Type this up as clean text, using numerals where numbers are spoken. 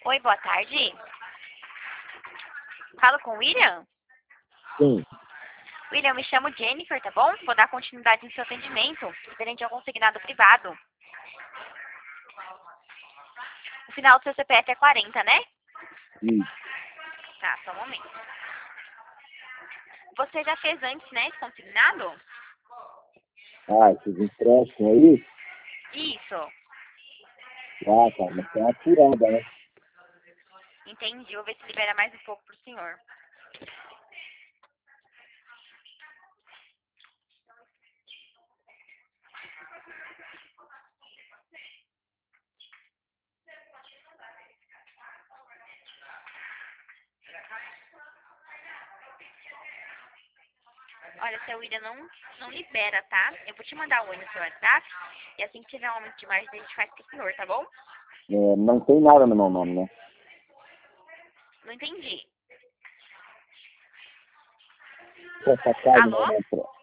Oi, boa tarde. Falo com o William? Sim. William, me chamo Jennifer, tá bom? Vou dar continuidade em seu atendimento, referente ao consignado privado. O final do seu CPF é 40, né? Isso. Tá, só um momento. Você já fez antes, né, esse consignado? Esses empréstimos aí, Isso. cara, mas tem uma furada, né? Entendi. Vou ver se libera mais um pouco pro senhor. Olha, seu William não libera, tá? Eu vou te mandar o oi no seu WhatsApp. E assim que tiver um aumento de margem, a gente faz pro senhor, tá bom? Não tem nada no meu nome, né? Não entendi. Essa casa Alô? não é